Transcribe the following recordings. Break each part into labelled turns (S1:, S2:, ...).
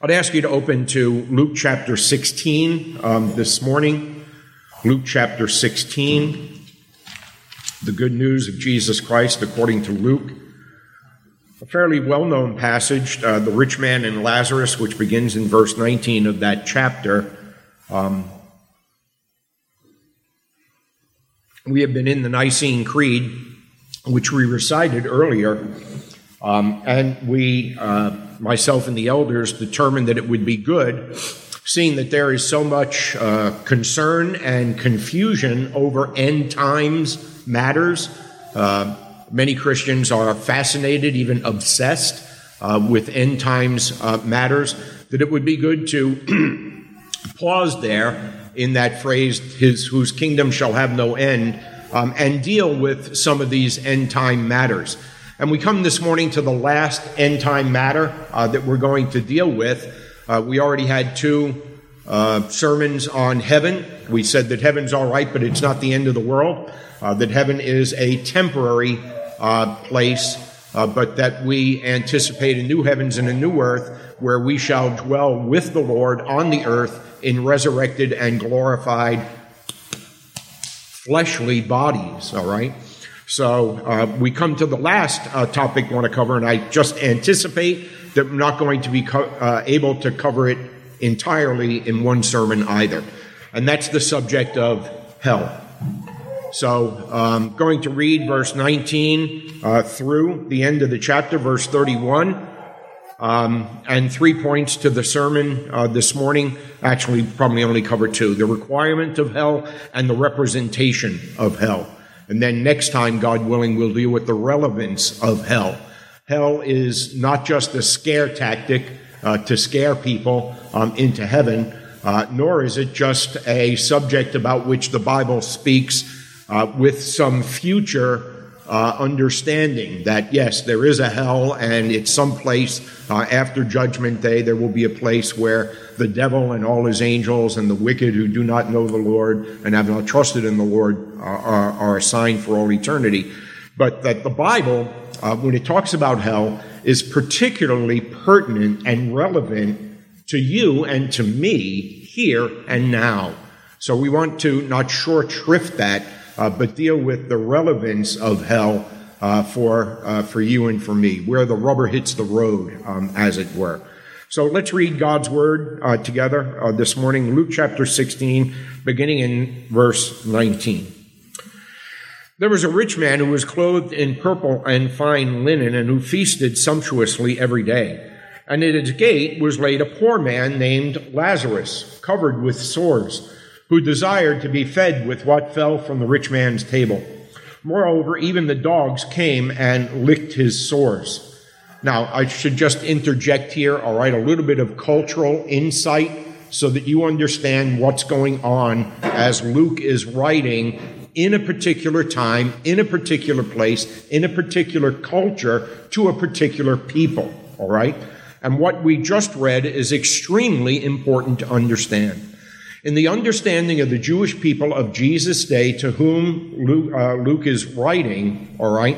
S1: I'd ask you to open to Luke chapter 16 this morning. Luke chapter 16, the good news of Jesus Christ according to Luke. A fairly well-known passage, the rich man and Lazarus, which begins in verse 19 of that chapter. We have been in the Nicene Creed, which we recited earlier, and we, myself and the elders, determined that it would be good, seeing that there is so much concern and confusion over end times matters. Many Christians are fascinated, even obsessed with end times matters, that it would be good to pause there in that phrase, whose kingdom shall have no end, and deal with some of these end time matters. And we come this morning to the last end time matter that we're going to deal with. We already had two sermons on heaven. We said that heaven's all right, but it's not the end of the world, that heaven is a temporary place, but that we anticipate a new heavens and a new earth where we shall dwell with the Lord on the earth in resurrected and glorified fleshly bodies, all right? So we come to the last topic I want to cover, and I just anticipate that I'm not going to be able to cover it entirely in one sermon either, and that's the subject of hell. So I'm going to read verse 19 through the end of the chapter, verse 31, and 3 points to the sermon this morning. Actually, probably only cover two: the requirement of hell and the representation of hell. And then next time, God willing, we'll deal with the relevance of hell. Hell is not just a scare tactic to scare people into heaven, nor is it just a subject about which the Bible speaks with some future understanding that, yes, there is a hell, and it's some place after Judgment Day. There will be a place where the devil and all his angels and the wicked who do not know the Lord and have not trusted in the Lord are assigned for all eternity. But that the Bible, when it talks about hell, is particularly pertinent and relevant to you and to me here and now. So we want to not short shrift that, but deal with the relevance of hell for you and for me, where the rubber hits the road, as it were. So let's read God's word together this morning, Luke chapter 16, beginning in verse 19. There was a rich man who was clothed in purple and fine linen, and who feasted sumptuously every day. And at his gate was laid a poor man named Lazarus, covered with sores, who desired to be fed with what fell from the rich man's table. Moreover, even the dogs came and licked his sores. Now, I should just interject here, all right, a little bit of cultural insight so that you understand what's going on as Luke is writing in a particular time, in a particular place, in a particular culture, to a particular people, all right? And what we just read is extremely important to understand. In the understanding of the Jewish people of Jesus' day, to whom Luke is writing, all right,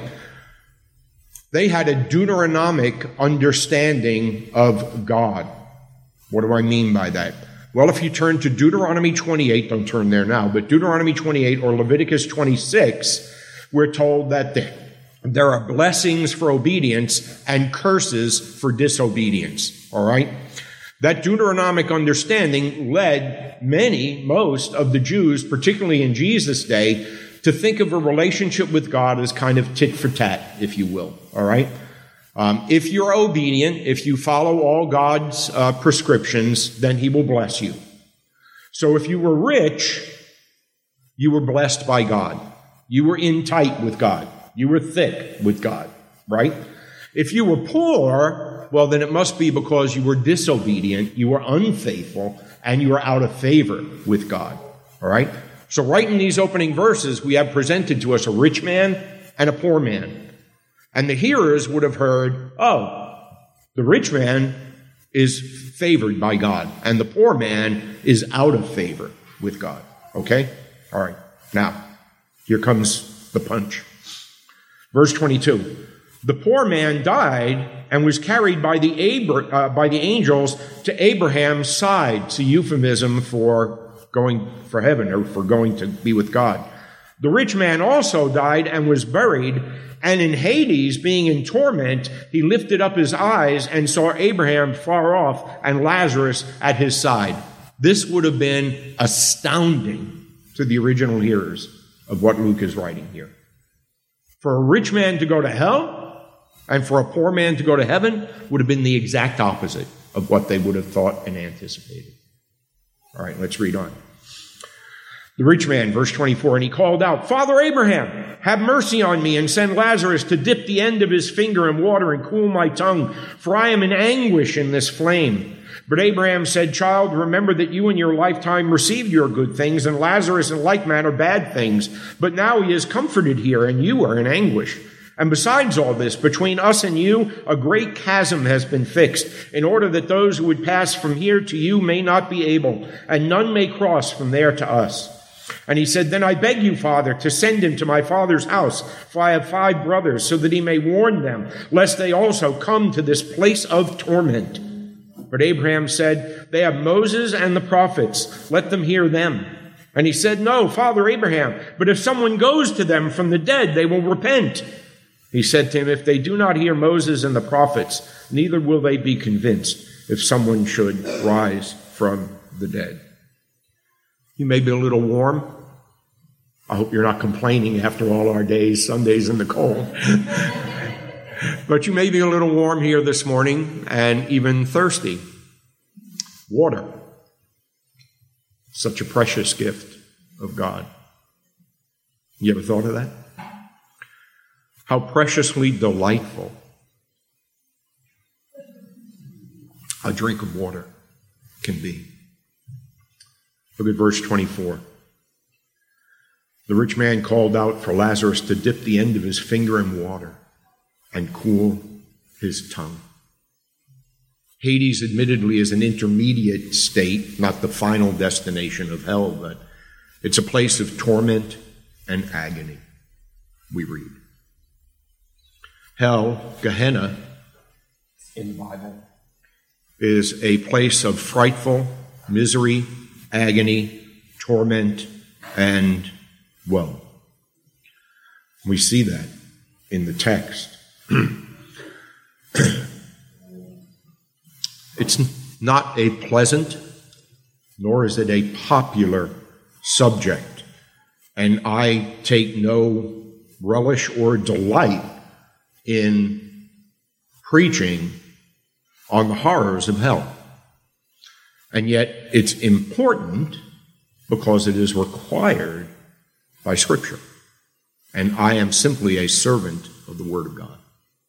S1: they had a Deuteronomic understanding of God. What do I mean by that? Well, if you turn to Deuteronomy 28, don't turn there now, but Deuteronomy 28 or Leviticus 26, we're told that there are blessings for obedience and curses for disobedience, all right? That Deuteronomic understanding led most of the Jews, particularly in Jesus' day, to think of a relationship with God as kind of tit for tat, if you will, all right? If you're obedient, if you follow all God's prescriptions, then he will bless you. So if you were rich, you were blessed by God. You were in tight with God. You were thick with God, right? If you were poor, well, then it must be because you were disobedient, you were unfaithful, and you were out of favor with God, all right? So right in these opening verses, we have presented to us a rich man and a poor man. And the hearers would have heard, oh, the rich man is favored by God, and the poor man is out of favor with God. Okay? All right. Now, here comes the punch. Verse 22. The poor man died and was carried by the angels to Abraham's side. It's a euphemism for going for heaven or for going to be with God. The rich man also died and was buried, and in Hades, being in torment, he lifted up his eyes and saw Abraham far off and Lazarus at his side. This would have been astounding to the original hearers of what Luke is writing here. For a rich man to go to hell and for a poor man to go to heaven would have been the exact opposite of what they would have thought and anticipated. All right, let's read on. The rich man, verse 24, and he called out, Father Abraham, have mercy on me and send Lazarus to dip the end of his finger in water and cool my tongue, for I am in anguish in this flame. But Abraham said, Child, remember that you in your lifetime received your good things, and Lazarus in like manner bad things. But now he is comforted here, and you are in anguish. And besides all this, between us and you, a great chasm has been fixed, in order that those who would pass from here to you may not be able, and none may cross from there to us. And he said, Then I beg you, Father, to send him to my father's house, for I have 5 brothers, so that he may warn them, lest they also come to this place of torment. But Abraham said, They have Moses and the prophets. Let them hear them. And he said, No, Father Abraham, but if someone goes to them from the dead, they will repent. He said to him, If they do not hear Moses and the prophets, neither will they be convinced if someone should rise from the dead. You may be a little warm. I hope you're not complaining after all our days, Sundays in the cold. But you may be a little warm here this morning and even thirsty. Water. Such a precious gift of God. You ever thought of that? How preciously delightful a drink of water can be. Look at verse 24. The rich man called out for Lazarus to dip the end of his finger in water and cool his tongue. Hades admittedly is an intermediate state, not the final destination of hell, but it's a place of torment and agony, we read. Hell, Gehenna, in the Bible, is a place of frightful misery, agony, torment, and woe. We see that in the text. It's not a pleasant, nor is it a popular subject, and I take no relish or delight in preaching on the horrors of hell. And yet it's important because it is required by Scripture. And I am simply a servant of the Word of God.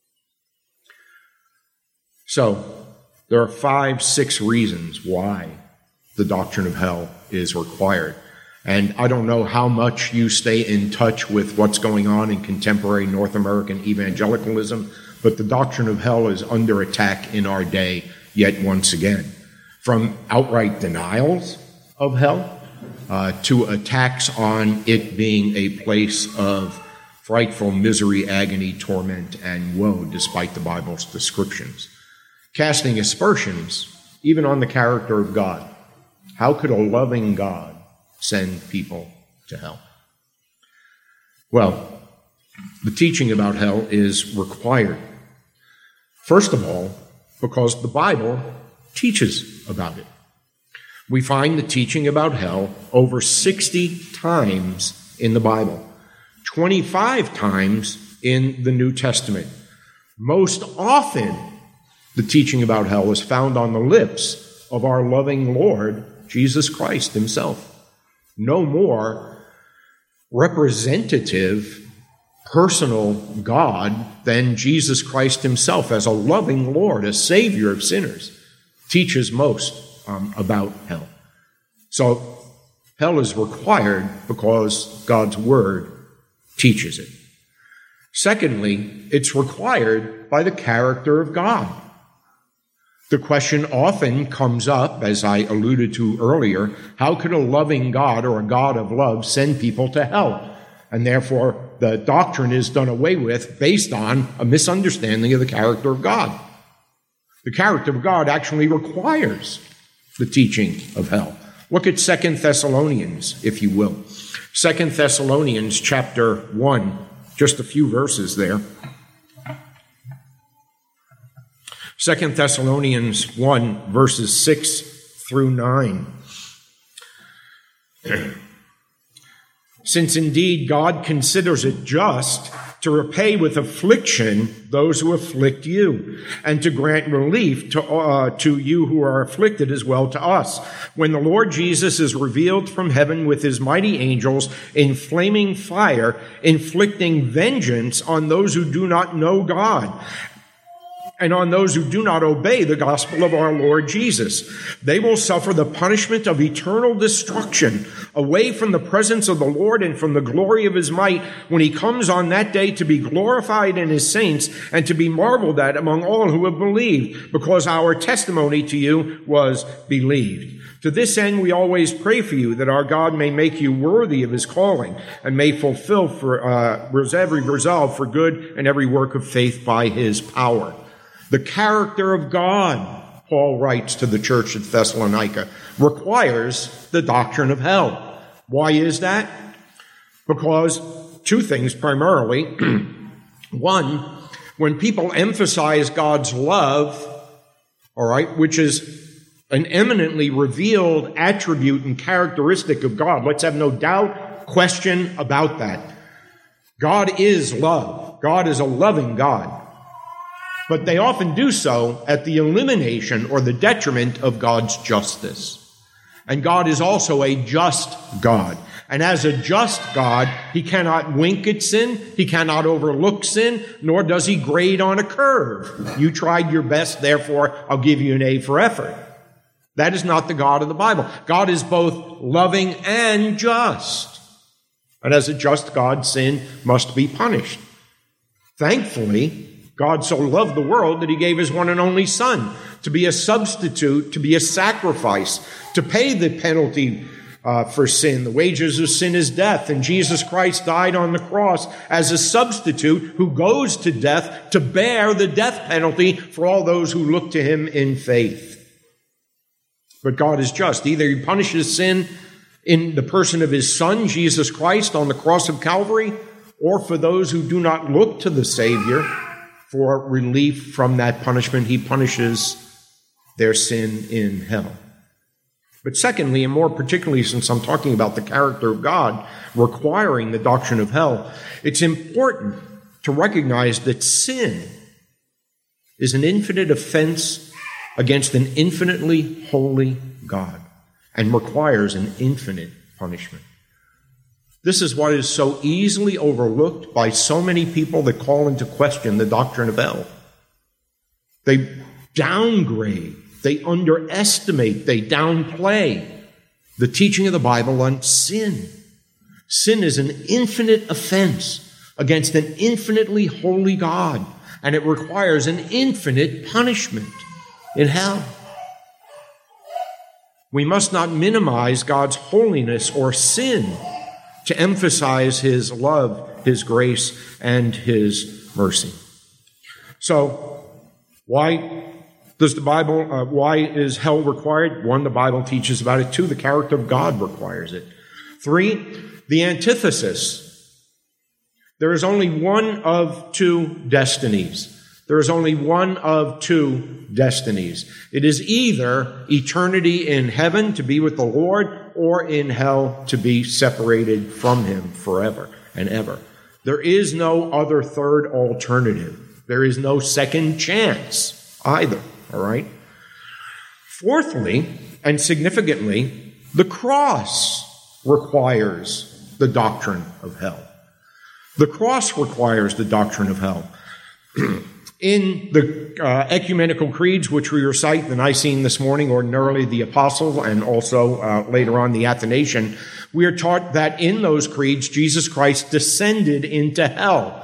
S1: So there are 5, 6 reasons why the doctrine of hell is required. And I don't know how much you stay in touch with what's going on in contemporary North American evangelicalism, but the doctrine of hell is under attack in our day yet once again. From outright denials of hell to attacks on it being a place of frightful misery, agony, torment, and woe, despite the Bible's descriptions. Casting aspersions, even on the character of God. How could a loving God send people to hell? Well, the teaching about hell is required. First of all, because the Bible teaches about it. We find the teaching about hell over 60 times in the Bible, 25 times in the New Testament. Most often, the teaching about hell is found on the lips of our loving Lord, Jesus Christ himself. No more representative, personal God than Jesus Christ himself as a loving Lord, a Savior of sinners, teaches most about hell. So hell is required because God's Word teaches it. Secondly, it's required by the character of God. The question often comes up, as I alluded to earlier, how could a loving God or a God of love send people to hell? And therefore, the doctrine is done away with based on a misunderstanding of the character of God. The character of God actually requires the teaching of hell. Look at 2 Thessalonians, if you will. 2 Thessalonians chapter 1, just a few verses there. 2 Thessalonians 1, verses 6 through 9. Since indeed God considers it just to repay with affliction those who afflict you, and to grant relief to you who are afflicted as well to us, when the Lord Jesus is revealed from heaven with his mighty angels in flaming fire, inflicting vengeance on those who do not know God, and on those who do not obey the gospel of our Lord Jesus. They will suffer the punishment of eternal destruction away from the presence of the Lord and from the glory of his might when he comes on that day to be glorified in his saints and to be marveled at among all who have believed, because our testimony to you was believed. To this end, we always pray for you, that our God may make you worthy of his calling and may fulfill for every resolve for good and every work of faith by his power. The character of God, Paul writes to the church at Thessalonica, requires the doctrine of hell. Why is that? Because two things primarily. One, when people emphasize God's love, all right, which is an eminently revealed attribute and characteristic of God, let's have no doubt, question about that. God is love. God is a loving God. But they often do so at the elimination or the detriment of God's justice. And God is also a just God. And as a just God, he cannot wink at sin, he cannot overlook sin, nor does he grade on a curve. You tried your best, therefore I'll give you an A for effort. That is not the God of the Bible. God is both loving and just. And as a just God, sin must be punished. Thankfully, God so loved the world that he gave his one and only Son to be a substitute, to be a sacrifice, to pay the penalty for sin. The wages of sin is death, and Jesus Christ died on the cross as a substitute who goes to death to bear the death penalty for all those who look to him in faith. But God is just. Either he punishes sin in the person of his Son, Jesus Christ, on the cross of Calvary, or for those who do not look to the Savior for relief from that punishment, he punishes their sin in hell. But secondly, and more particularly since I'm talking about the character of God requiring the doctrine of hell, it's important to recognize that sin is an infinite offense against an infinitely holy God and requires an infinite punishment. This is what is so easily overlooked by so many people that call into question the doctrine of hell. They downgrade, they underestimate, they downplay the teaching of the Bible on sin. Sin is an infinite offense against an infinitely holy God, and it requires an infinite punishment in hell. We must not minimize God's holiness or sin to emphasize his love, his grace, and his mercy. So, why is hell required? One, the Bible teaches about it. Two, the character of God requires it. Three, the antithesis. There is only one of two destinies. There is only one of two destinies. It is either eternity in heaven to be with the Lord, or in hell to be separated from him forever and ever. There is no other third alternative. There is no second chance either, all right? Fourthly, and significantly, the cross requires the doctrine of hell. The cross requires the doctrine of hell. In the ecumenical creeds, which we recite, the Nicene this morning, ordinarily the Apostle, and also later on the Athanasian, we are taught that in those creeds, Jesus Christ descended into hell.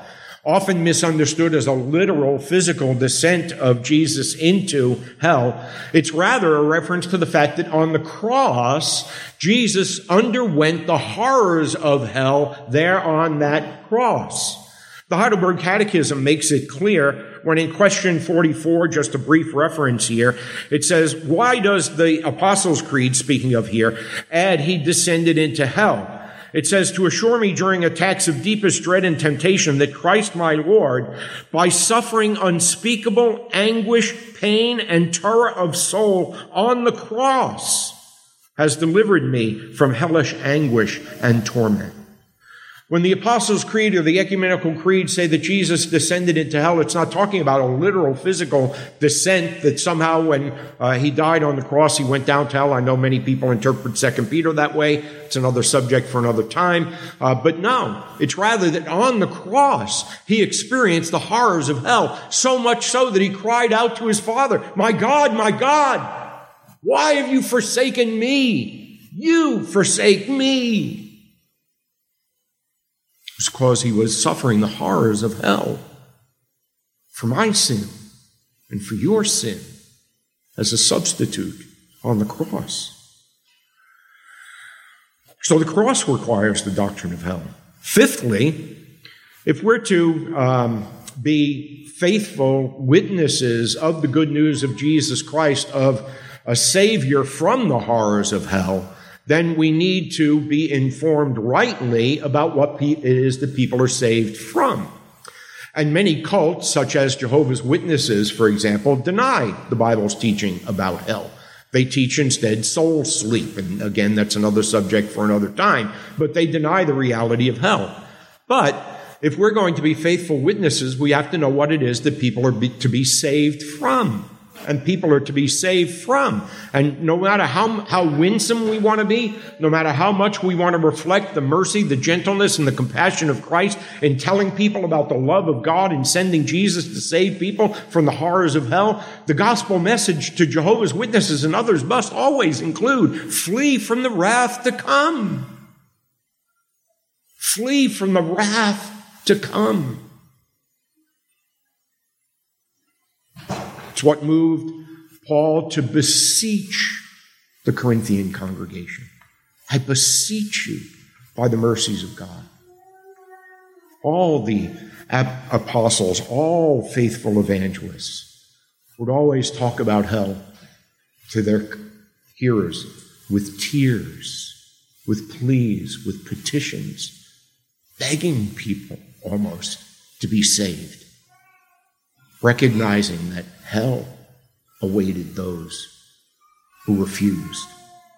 S1: often misunderstood as a literal physical descent of Jesus into hell. It's rather a reference to the fact that on the cross, Jesus underwent the horrors of hell there on that cross. The Heidelberg Catechism makes it clear when in question 44, just a brief reference here, it says, why does the Apostles' Creed, speaking of here, add he descended into hell? It says, to assure me during attacks of deepest dread and temptation that Christ my Lord, by suffering unspeakable anguish, pain, and terror of soul on the cross, has delivered me from hellish anguish and torment. When the Apostles' Creed or the Ecumenical Creed say that Jesus descended into hell, it's not talking about a literal physical descent that somehow when he died on the cross, he went down to hell. I know many people interpret 2 Peter that way. It's another subject for another time. But no, it's rather that on the cross, he experienced the horrors of hell, so much so that he cried out to his Father, my God, why have you forsaken me? You forsake me. It was because he was suffering the horrors of hell for my sin and for your sin as a substitute on the cross. So the cross requires the doctrine of hell. Fifthly, if we're to be faithful witnesses of the good news of Jesus Christ, of a Savior from the horrors of hell, then we need to be informed rightly about what it is that people are saved from. And many cults, such as Jehovah's Witnesses, for example, deny the Bible's teaching about hell. They teach instead soul sleep. And again, that's another subject for another time. But they deny the reality of hell. But if we're going to be faithful witnesses, we have to know what it is that people are to be saved from. And people are to be saved from. And no matter how winsome we want to be, no matter how much we want to reflect the mercy, the gentleness, and the compassion of Christ in telling people about the love of God and sending Jesus to save people from the horrors of hell, the gospel message to Jehovah's Witnesses and others must always include, flee from the wrath to come. Flee from the wrath to come. It's what moved Paul to beseech the Corinthian congregation. I beseech you by the mercies of God. All the apostles, all faithful evangelists would always talk about hell to their hearers with tears, with pleas, with petitions, begging people almost to be saved, recognizing that hell awaited those who refused.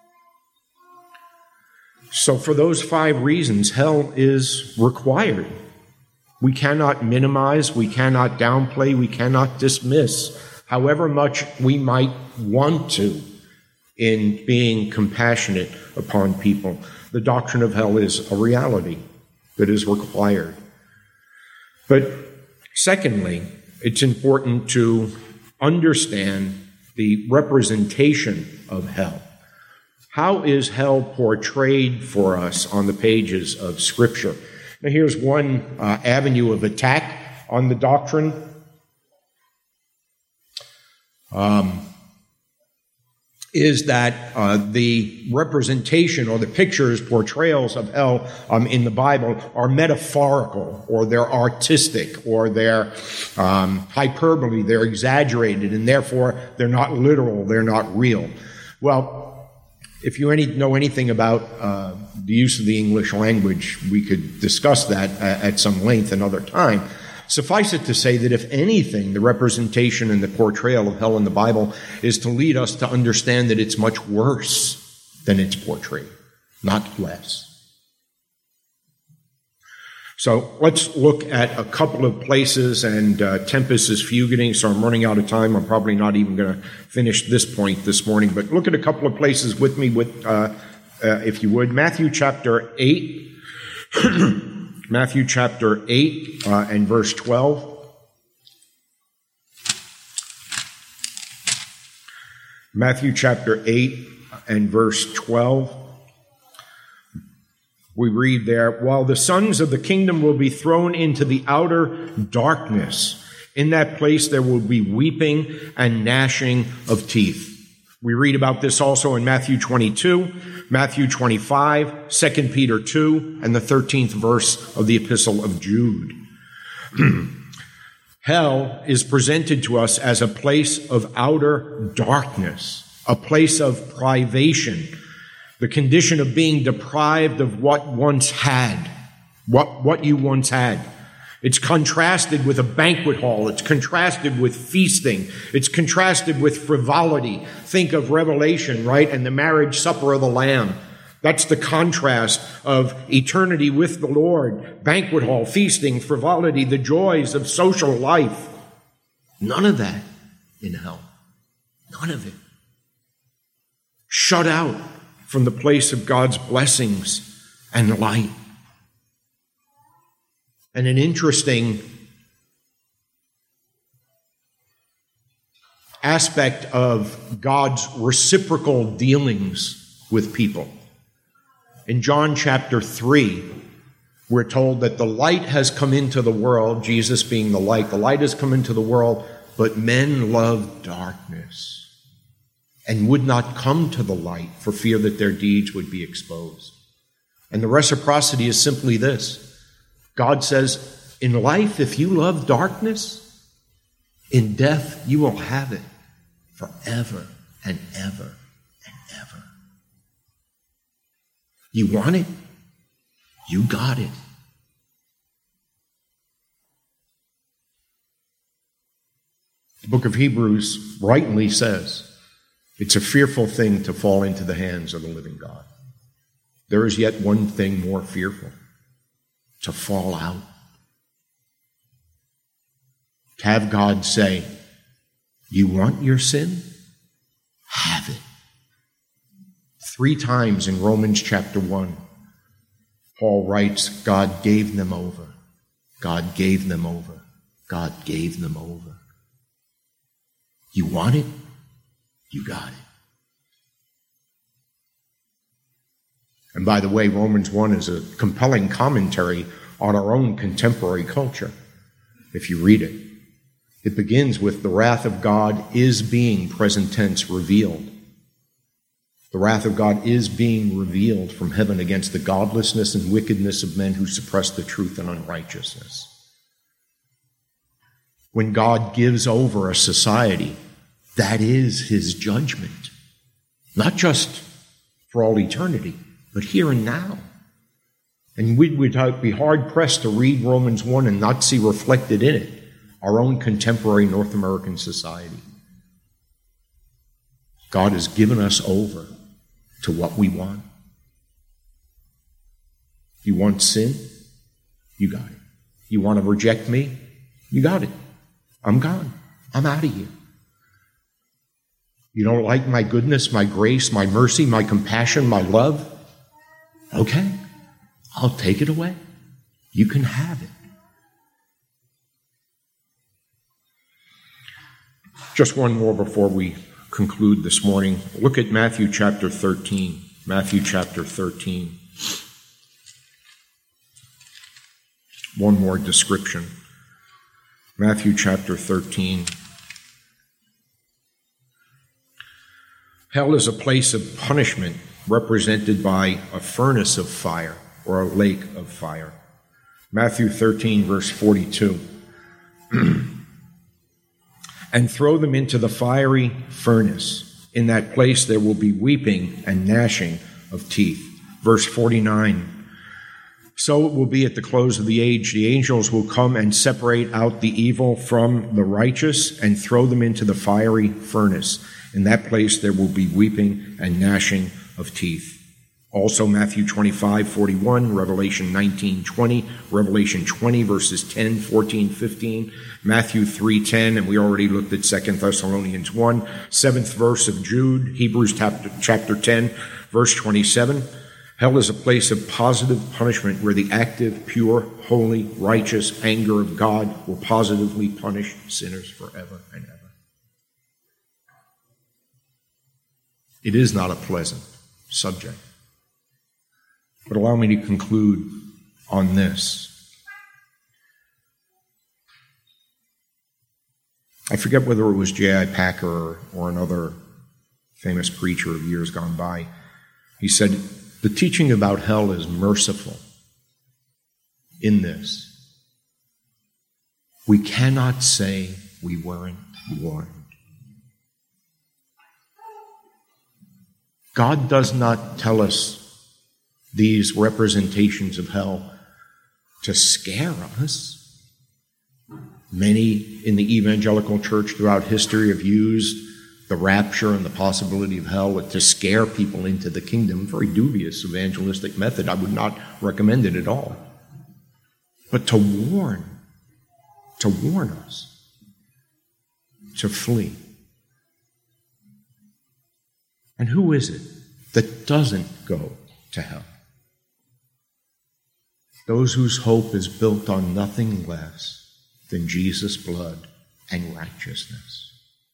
S1: So for those 5 reasons, hell is required. We cannot minimize, we cannot downplay, we cannot dismiss, however much we might want to in being compassionate upon people. The doctrine of hell is a reality that is required. But secondly, it's important to understand the representation of hell. How is hell portrayed for us on the pages of Scripture? Now, here's one avenue of attack on the doctrine. Is that the representation or the pictures, portrayals of hell in the Bible are metaphorical, or they're artistic, or they're hyperbole, they're exaggerated, and therefore they're not literal, they're not real. Well, if you know anything about the use of the English language, we could discuss that at some length another time. Suffice it to say that if anything, the representation and the portrayal of hell in the Bible is to lead us to understand that it's much worse than it's portrayed, not less. So let's look at a couple of places, and Tempest is fugiting, so I'm running out of time. I'm probably not even going to finish this point this morning, but look at a couple of places with me, if you would. Matthew chapter 8. Matthew chapter 8 and verse 12. Matthew chapter 8 and verse 12. We read there, while the sons of the kingdom will be thrown into the outer darkness. In that place there will be weeping and gnashing of teeth. We read about this also in Matthew 22, Matthew 25, 2 Peter 2, and the 13th verse of the Epistle of Jude. Hell is presented to us as a place of outer darkness, a place of privation, the condition of being deprived of what once had, what you once had. It's contrasted with a banquet hall. It's contrasted with feasting. It's contrasted with frivolity. Think of Revelation, right? And the marriage supper of the Lamb. That's the contrast of eternity with the Lord. Banquet hall, feasting, frivolity, the joys of social life. None of that in hell. None of it. Shut out from the place of God's blessings and light. And an interesting aspect of God's reciprocal dealings with people. In John chapter 3, we're told that the light has come into the world, Jesus being the light has come into the world, but men loved darkness and would not come to the light for fear that their deeds would be exposed. And the reciprocity is simply this. God says, in life, if you love darkness, in death you will have it forever and ever and ever. You want it? You got it. The book of Hebrews rightly says, it's a fearful thing to fall into the hands of the living God. There is yet one thing more fearful. To fall out. To have God say, you want your sin? Have it. 3 times in Romans chapter 1, Paul writes, God gave them over. God gave them over. God gave them over. You want it? You got it. And by the way, Romans 1 is a compelling commentary on our own contemporary culture, if you read it. It begins with the wrath of God is being, present tense, revealed. The wrath of God is being revealed from heaven against the godlessness and wickedness of men who suppress the truth and unrighteousness. When God gives over a society, that is his judgment. Not just for all eternity, but here and now. And we would be hard-pressed to read Romans 1 and not see reflected in it our own contemporary North American society. God has given us over to what we want. You want sin? You got it. You want to reject me? You got it. I'm gone. I'm out of here. You don't like my goodness, my grace, my mercy, my compassion, my love? Okay, I'll take it away. You can have it. Just one more before we conclude this morning. Look at Matthew chapter 13. Matthew chapter 13. One more description. Matthew chapter 13. Hell is a place of punishment represented by a furnace of fire or a lake of fire. Matthew 13, verse 42. And throw them into the fiery furnace. In that place there will be weeping and gnashing of teeth. Verse 49. So it will be at the close of the age. The angels will come and separate out the evil from the righteous and throw them into the fiery furnace. In that place there will be weeping and gnashing of teeth. Also Matthew 25:41, Revelation 19:20, Revelation 20 verses 10, 14, 15, Matthew 3:10, and we already looked at 2 Thessalonians 1, 7th verse of Jude, Hebrews chapter 10, verse 27. Hell is a place of positive punishment where the active, pure, holy, righteous anger of God will positively punish sinners forever and ever. It is not a pleasant subject. But allow me to conclude on this. I forget whether it was J.I. Packer or another famous preacher of years gone by. He said, the teaching about hell is merciful in this. We cannot say we weren't warned. God does not tell us these representations of hell to scare us. Many in the evangelical church throughout history have used the rapture and the possibility of hell to scare people into the kingdom. Very dubious evangelistic method. I would not recommend it at all. But to warn us to flee. And who is it that doesn't go to hell? Those whose hope is built on nothing less than Jesus' blood and righteousness.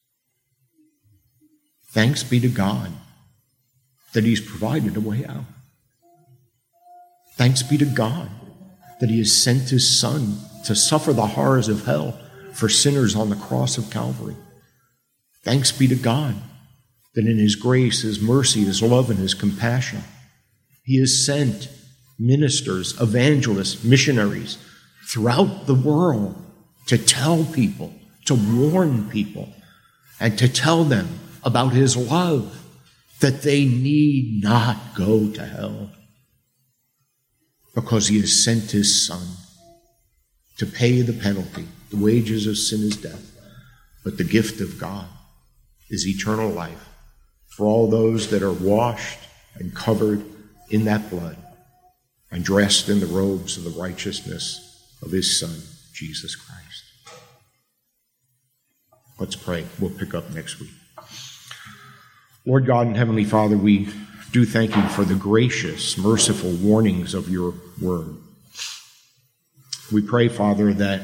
S1: Thanks be to God that He's provided a way out. Thanks be to God that He has sent His Son to suffer the horrors of hell for sinners on the cross of Calvary. Thanks be to God that in His grace, His mercy, His love, and His compassion, He has sent ministers, evangelists, missionaries throughout the world to tell people, to warn people, and to tell them about His love, that they need not go to hell, because He has sent His Son to pay the penalty. The wages of sin is death, but the gift of God is eternal life for all those that are washed and covered in that blood and dressed in the robes of the righteousness of His Son, Jesus Christ. Let's pray. We'll pick up next week. Lord God and Heavenly Father, we do thank You for the gracious, merciful warnings of Your word. We pray, Father, that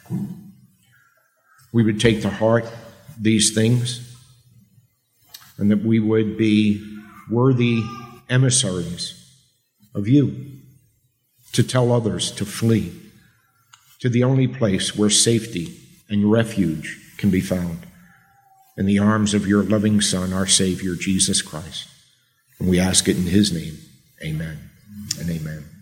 S1: we would take to heart these things and that we would be worthy emissaries of You to tell others to flee to the only place where safety and refuge can be found, in the arms of Your loving Son, our Savior, Jesus Christ. And we ask it in His name. Amen and amen.